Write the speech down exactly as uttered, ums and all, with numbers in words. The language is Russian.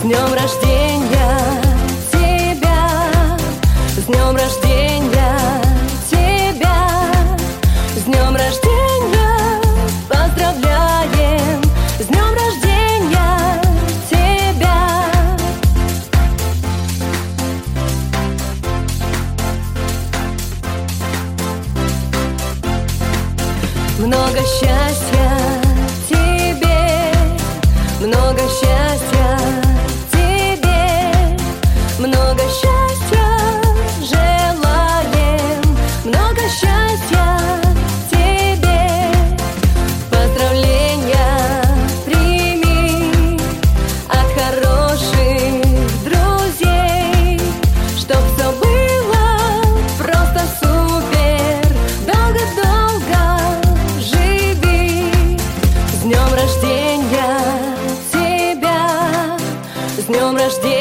днем рождения тебя, с днем рождения тебя, с днем рождения поздравляем, с днем рождения тебя. Много счастья тебе, много счастья тебе, много счастья желаем, много счастья тебе. Поздравления прими от хороших друзей, чтоб все было просто супер, долго-долго живи. С днем рождения тебя, с днем рождения